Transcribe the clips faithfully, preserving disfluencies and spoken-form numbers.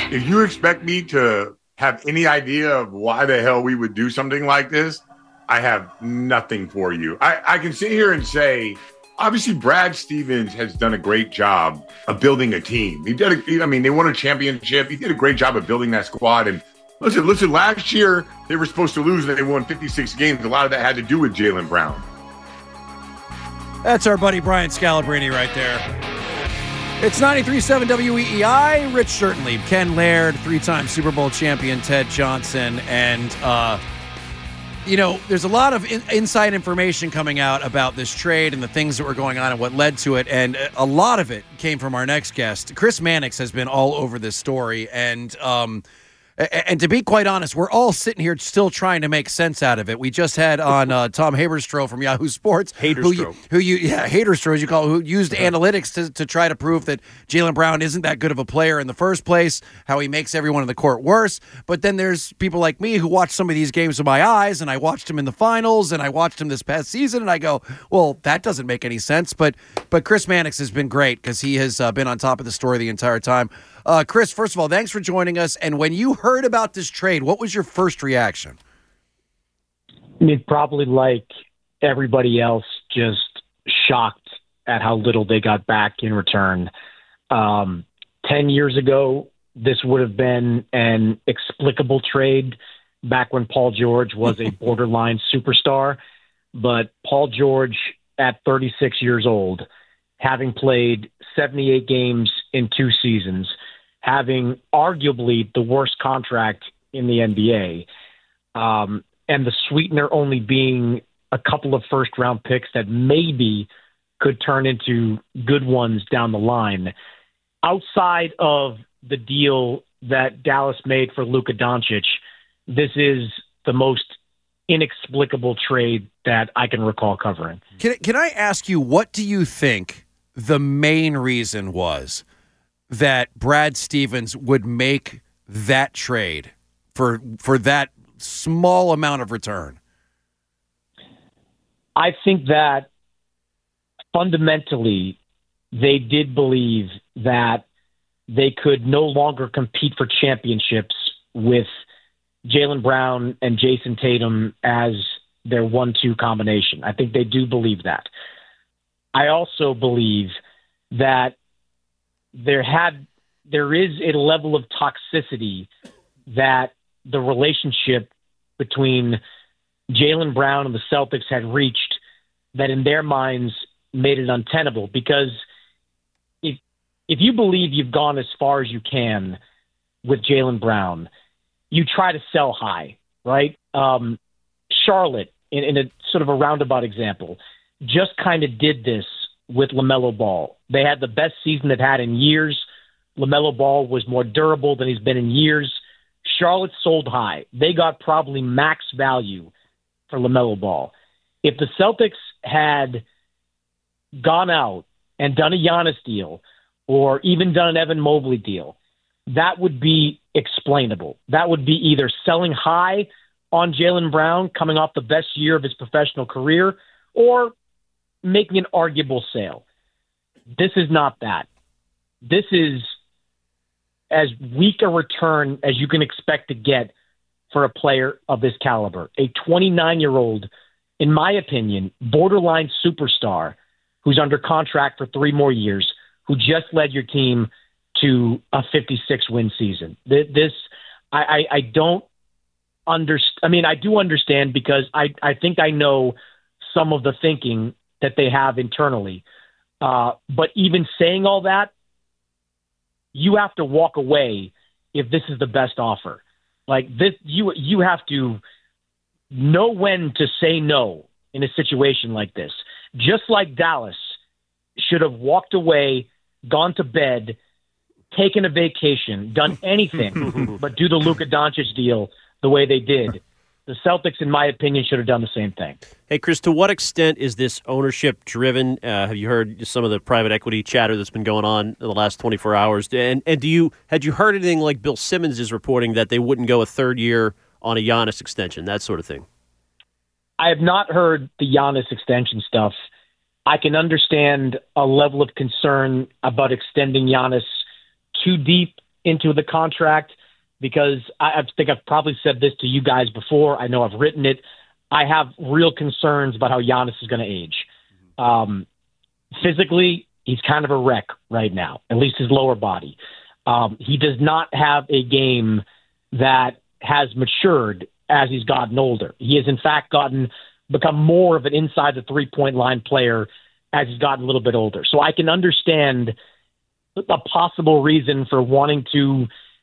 if you expect me to have any idea of why the hell we would do something like this, I have nothing for you. I, I can sit here and say, obviously, Brad Stevens has done a great job of building a team. He did. A, I mean, they won a championship. He did a great job of building that squad. And listen, listen. Last year they were supposed to lose, and they won fifty-six games. A lot of that had to do with Jaylen Brown. That's our buddy Brian Scalabrine right there. It's ninety-three point seven W E E I. Rich Certainly, Ken Laird, three-time Super Bowl champion Ted Johnson, and uh, you know, there's a lot of in- inside information coming out about this trade and the things that were going on and what led to it, and a lot of it came from our next guest. Chris Mannix has been all over this story, and um, and to be quite honest, we're all sitting here still trying to make sense out of it. We just had on uh, Tom Haberstroh from Yahoo Sports, who you, who you, yeah, Haberstroh, as you call it, who used uh-huh. analytics to, to try to prove that Jaylen Brown isn't that good of a player in the first place, how he makes everyone in the court worse. But then there's people like me who watch some of these games with my eyes, and I watched him in the finals, and I watched him this past season, and I go, well, that doesn't make any sense. But but Chris Mannix has been great because he has uh, been on top of the story the entire time. Uh, Chris, first of all, thanks for joining us. And when you heard about this trade, what was your first reaction? I mean, probably like everybody else, just shocked at how little they got back in return. Um, ten years ago, this would have been an explicable trade back when Paul George was a borderline superstar. But Paul George, at thirty-six years old, having played seventy-eight games in two seasons, having arguably the worst contract in the N B A, um, and the sweetener only being a couple of first-round picks that maybe could turn into good ones down the line. Outside of the deal that Dallas made for Luka Doncic, this is the most inexplicable trade that I can recall covering. Can, can I ask you, what do you think the main reason was that Brad Stevens would make that trade for for that small amount of return? I think that fundamentally they did believe that they could no longer compete for championships with Jaylen Brown and Jason Tatum as their one two combination. I think they do believe that. I also believe that there had there is a level of toxicity that the relationship between Jaylen Brown and the Celtics had reached that in their minds made it untenable. Because if if you believe you've gone as far as you can with Jaylen Brown, you try to sell high, right? Um, Charlotte, in, in a sort of a roundabout example, just kind of did this with LaMelo Ball. They had the best season they've had in years. LaMelo Ball was more durable than he's been in years. Charlotte sold high. They got probably max value for LaMelo Ball. If the Celtics had gone out and done a Giannis deal or even done an Evan Mobley deal, that would be explainable. That would be either selling high on Jaylen Brown coming off the best year of his professional career or making an arguable sale. This is not that. This is as weak a return as you can expect to get for a player of this caliber. A twenty-nine-year-old, in my opinion, borderline superstar who's under contract for three more years, who just led your team to a fifty-six win season. This, I, I, I don't understand. I mean, I do understand because I, I think I know some of the thinking that they have internally. Uh, but even saying all that, you have to walk away if this is the best offer. Like this, you you have to know when to say no in a situation like this. Just like Dallas should have walked away, gone to bed, taken a vacation, done anything but do the Luka Doncic deal the way they did. The Celtics, in my opinion, should have done the same thing. Hey, Chris, to what extent is this ownership driven? Uh, have you heard some of the private equity chatter that's been going on in the last twenty-four hours? And and do you had you heard anything like Bill Simmons is reporting that they wouldn't go a third year on a Giannis extension, that sort of thing? I have not heard the Giannis extension stuff. I can understand a level of concern about extending Giannis too deep into the contract because I, I think I've probably said this to you guys before. I know I've written it. I have real concerns about how Giannis is going to age. Um, physically, he's kind of a wreck right now, at least his lower body. Um, he does not have a game that has matured as he's gotten older. He has, in fact, gotten become more of an inside the three-point line player as he's gotten a little bit older. So I can understand a possible reason for wanting to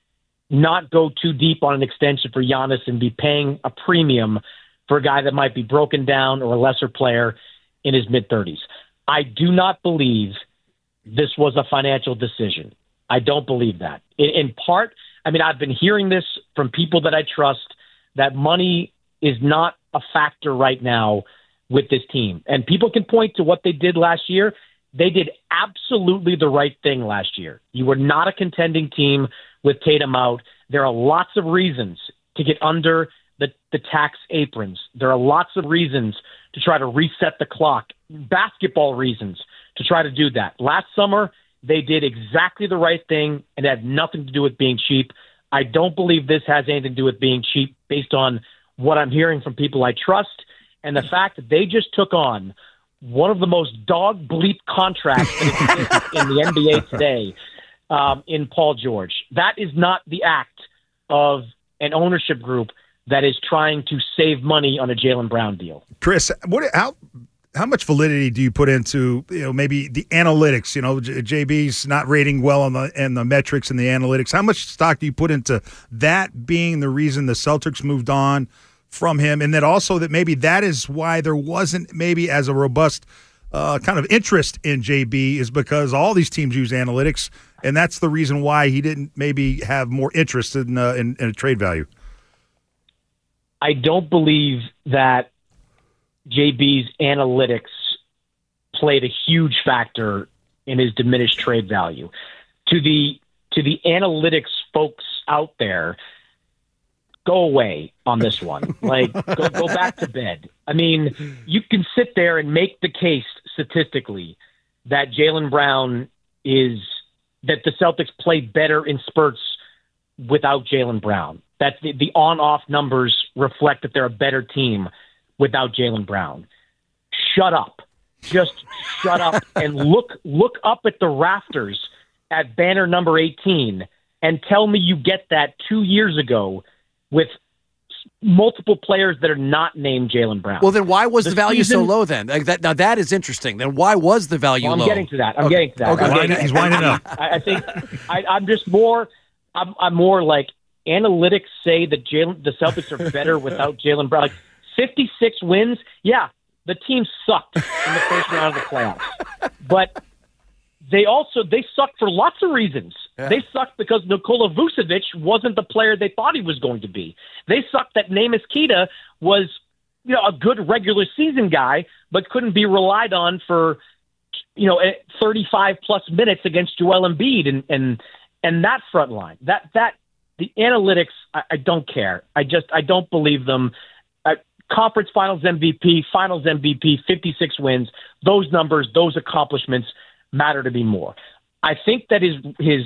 not go too deep on an extension for Giannis and be paying a premium for a guy that might be broken down or a lesser player in his mid-thirties. I do not believe this was a financial decision. I don't believe that. In, in part, I mean, I've been hearing this from people that I trust, that money is not a factor right now with this team. And people can point to what they did last year. They did absolutely the right thing last year. You were not a contending team with Tatum out. There are lots of reasons to get under the, the tax aprons. There are lots of reasons to try to reset the clock, basketball reasons to try to do that. Last summer, they did exactly the right thing and had nothing to do with being cheap. I don't believe this has anything to do with being cheap based on what I'm hearing from people I trust and the fact that they just took on one of the most dog bleep contracts that exists in the N B A today um, in Paul George. That is not the act of an ownership group that is trying to save money on a Jaylen Brown deal. Chris, what how how much validity do you put into, you know, maybe the analytics? You know, J B's not rating well on the and the metrics and the analytics. How much stock do you put into that being the reason the Celtics moved on from him, and that also that maybe that is why there wasn't maybe as a robust uh, kind of interest in J B, is because all these teams use analytics, and that's the reason why he didn't maybe have more interest in uh, in, in a trade value. I don't believe that J B's analytics played a huge factor in his diminished trade value. To the to the analytics folks out there, go away on this one. Like, go, go back to bed. I mean, you can sit there and make the case statistically that Jaylen Brown is that the Celtics play better in spurts without Jaylen Brown. That the, the on-off numbers reflect that they're a better team without Jaylen Brown. Shut up. Just shut up and look look up at the rafters at banner number eighteen and tell me you get that two years ago with multiple players that are not named Jaylen Brown. Well, then why was the, the value season, so low then? Like that, now that is interesting. Then why was the value well, I'm low? I'm getting to that. I'm okay. getting to that. Okay. I'm Winding, getting, he's winding up. I, I think I, I'm just more I'm, I'm more like analytics say that Jaylen, the Celtics are better without Jaylen Brown. Like fifty-six wins, yeah, the team sucked in the first round of the playoffs. But they also they sucked for lots of reasons. Yeah. They sucked because Nikola Vucevic wasn't the player they thought he was going to be. They sucked that Neemias Queta was, you know, a good regular season guy, but couldn't be relied on for, you know, thirty-five plus minutes against Joel Embiid and and and that front line. That that the analytics, I, I don't care. I just I don't believe them. Uh, conference Finals M V P, Finals M V P, fifty-six wins. Those numbers, those accomplishments matter to me more. I think that his his,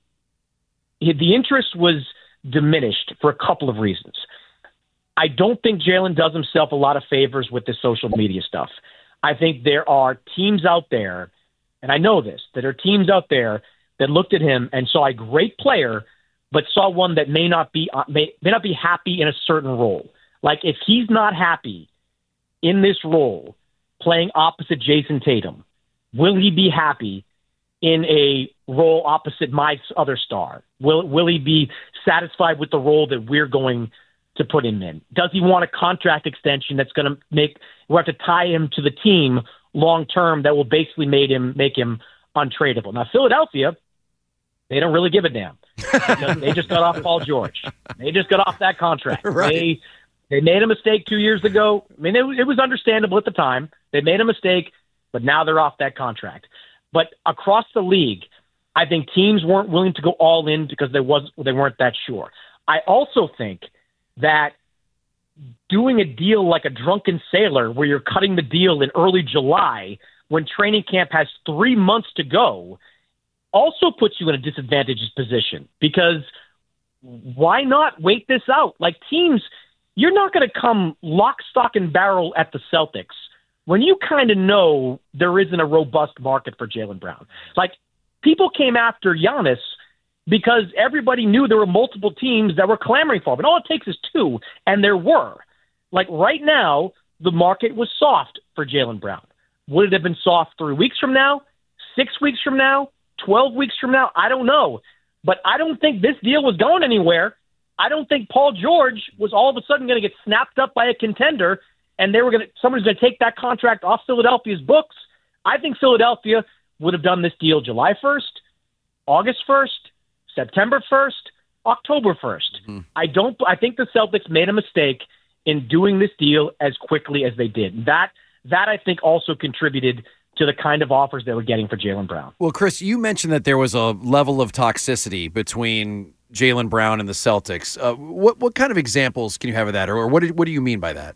his the interest was diminished for a couple of reasons. I don't think Jaylen does himself a lot of favors with the social media stuff. I think there are teams out there, and I know this, that are teams out there that looked at him and saw a great player, but saw one that may not be uh, may, may not be happy in a certain role. Like if he's not happy in this role, playing opposite Jason Tatum, will he be happy in a role opposite my other star? Will will he be satisfied with the role that we're going to put him in? Does he want a contract extension that's going to make we have to tie him to the team long term that will basically make him make him untradeable? Now Philadelphia, they don't really give a damn. Because they just got off Paul George. They just got off that contract. Right. They they made a mistake two years ago. I mean, it, it was understandable at the time. They made a mistake, but now they're off that contract. But across the league, I think teams weren't willing to go all in because they was they weren't that sure. I also think that doing a deal like a drunken sailor where you're cutting the deal in early July when training camp has three months to go also puts you in a disadvantageous position because why not wait this out? Like teams, you're not going to come lock, stock, and barrel at the Celtics when you kind of know there isn't a robust market for Jaylen Brown. Like people came after Giannis because everybody knew there were multiple teams that were clamoring for him. And all it takes is two, and there were. Like right now, the market was soft for Jaylen Brown. Would it have been soft three weeks from now, six weeks from now, twelve weeks from now? I don't know. But I don't think this deal was going anywhere. I don't think Paul George was all of a sudden going to get snapped up by a contender and they were going to somebody's going to take that contract off Philadelphia's books. I think Philadelphia would have done this deal July first, August first, September first, October first. Mm-hmm. I don't I think the Celtics made a mistake in doing this deal as quickly as they did. That that I think also contributed to the kind of offers they were getting for Jaylen Brown. Well, Chris, you mentioned that there was a level of toxicity between Jaylen Brown and the Celtics. Uh, what what kind of examples can you have of that, or, or what do, what do you mean by that?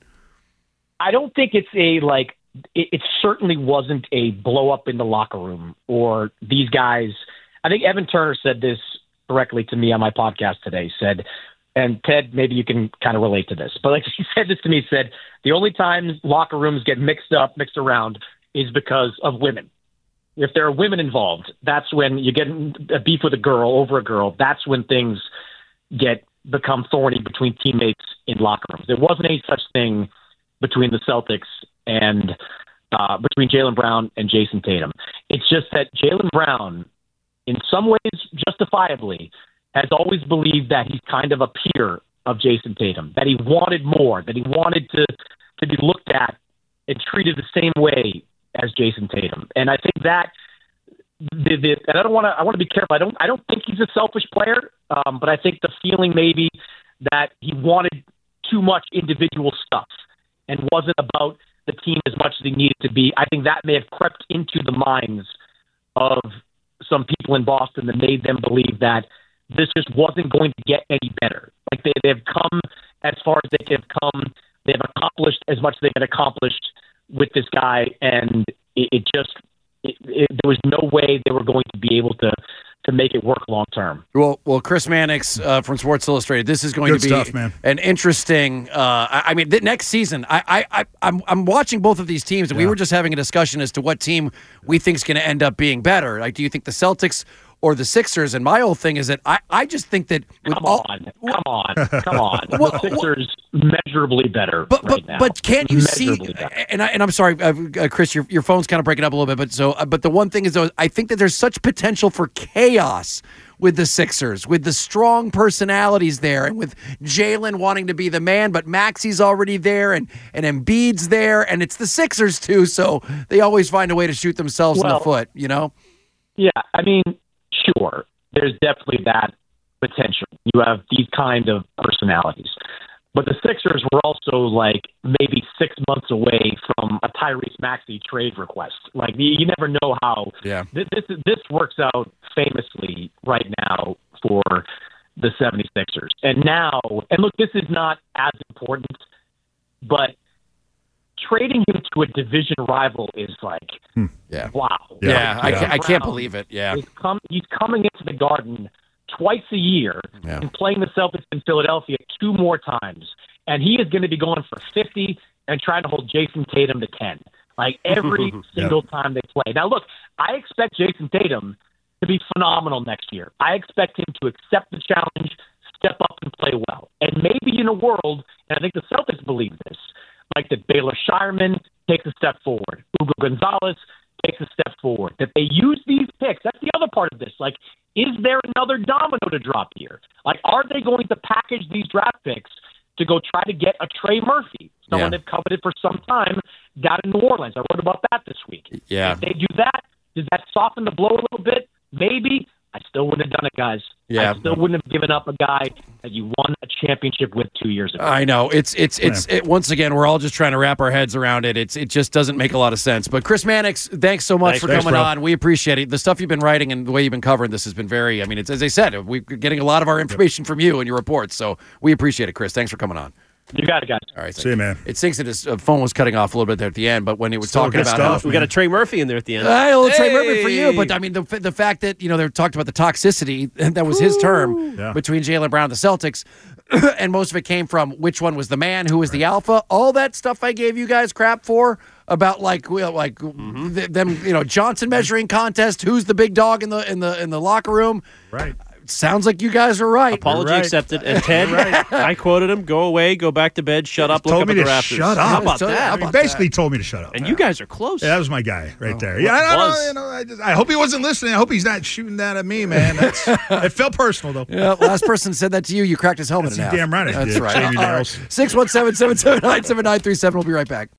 I don't think it's a like. It, it certainly wasn't a blow up in the locker room or these guys. I think Evan Turner said this directly to me on my podcast today. Said, and Ted, maybe you can kind of relate to this, but like he said this to me. Said the only times locker rooms get mixed up, mixed around, is because of women. If there are women involved, that's when you get a beef with a girl over a girl. That's when things get become thorny between teammates in locker rooms. There wasn't any such thing between the Celtics and uh, between Jaylen Brown and Jason Tatum. It's just that Jaylen Brown, in some ways justifiably, has always believed that he's kind of a peer of Jason Tatum, that he wanted more, that he wanted to, to be looked at and treated the same way as Jason Tatum. And I think that the, the and I don't want to I want to be careful. I don't I don't think he's a selfish player, um, but I think the feeling maybe that he wanted too much individual stuff and wasn't about the team as much as he needed to be. I think that may have crept into the minds of some people in Boston that made them believe that this just wasn't going to get any better. Like they they've come as far as they could have come. They've accomplished as much as they could accomplish with this guy, and it, it just it, it, there was no way they were going to be able to to make it work long term. Well, well, Chris Mannix uh, from Sports Illustrated. This is going Good to be stuff, man. an interesting. Uh, I, I mean, the next season, I, I, I, I'm I'm watching both of these teams, and yeah. we were just having a discussion as to what team we think is going to end up being better. Like, do you think the Celtics or the Sixers? And my whole thing is that I, I just think that with come all, on, come on, come on, well, the Sixers well, measurably better but, right but, now. But can't you see? Better. And I, and I'm sorry, uh, uh, Chris, your your phone's kind of breaking up a little bit. But so, uh, but the one thing is, though, I think that there's such potential for chaos with the Sixers, with the strong personalities there, and with Jaylen wanting to be the man, but Maxi's already there, and and Embiid's there, and it's the Sixers too, so they always find a way to shoot themselves well, in the foot, you know? Yeah, I mean, sure, there's definitely that potential. You have these kind of personalities. But the Sixers were also like maybe six months away from a Tyrese Maxey trade request. Like you never know how yeah. this, this this works out famously right now for the seventy-sixers. And now, and look, this is not as important, but trading him to a division rival is like, hmm. yeah, wow. Yeah, yeah. I, can't, I can't believe it. Yeah, com- he's coming into the Garden twice a year yeah. and playing the Celtics in Philadelphia two more times. And he is going to be going for fifty and trying to hold Jason Tatum to ten. Like every single yeah. time they play. Now, look, I expect Jason Tatum to be phenomenal next year. I expect him to accept the challenge, step up and play well. And maybe in a world, and I think the Celtics believe this, like that Baylor Shireman takes a step forward, Hugo Gonzalez takes a step forward, that they use these picks. That's the other part of this. Like, is there another domino to drop here? Like, are they going to package these draft picks to go try to get a Trey Murphy, someone yeah. they've coveted for some time down in New Orleans? I wrote about that this week. Yeah. If they do that, does that soften the blow a little bit? Maybe. I still wouldn't have done it, guys. Yeah. I still wouldn't have given up a guy that you won a championship with two years ago. I know. It's it's it's it, once again, we're all just trying to wrap our heads around it. It's it just doesn't make a lot of sense. But Chris Mannix, thanks so much thanks, for thanks, coming bro. on. We appreciate it. The stuff you've been writing and the way you've been covering this has been very. I mean, it's as I said, we're getting a lot of our information from you and your reports. So we appreciate it, Chris. Thanks for coming on. You got it, guys. All right. See you, man. It sinks that his uh, phone was cutting off a little bit there at the end, but when he was Still talking good about stuff, how, We got a Trey Murphy in there at the end. Hey, a little Trey Murphy for you, Hey! but I mean the the fact that you know they talked about the toxicity that was his term Yeah. between Jaylen Brown and the Celtics, and most of it came from which one was the man, who was the alpha. All that stuff I gave you guys crap for about like well, like Mm-hmm. th- them you know Johnson measuring contest, who's the big dog in the in the in the locker room. Right. Sounds like you guys are right. Apology right. accepted. And Ted, I quoted him, go away, go back to bed, shut up, look told up me at the to rafters. shut How up. about Told- that? how I mean, about basically told me to shut up. And you guys are close. Yeah, that was my guy right Oh, there. Yeah, I, don't was. know, you know, I, just, I hope he wasn't listening. I hope he's not shooting that at me, man. That's, it felt personal, though. Yeah, last person said that to you. You cracked his helmet That's in half. damn right I That's did, right. Jamie All right. Nails. six one seven, seven seven nine, seven nine three seven. We'll be right back.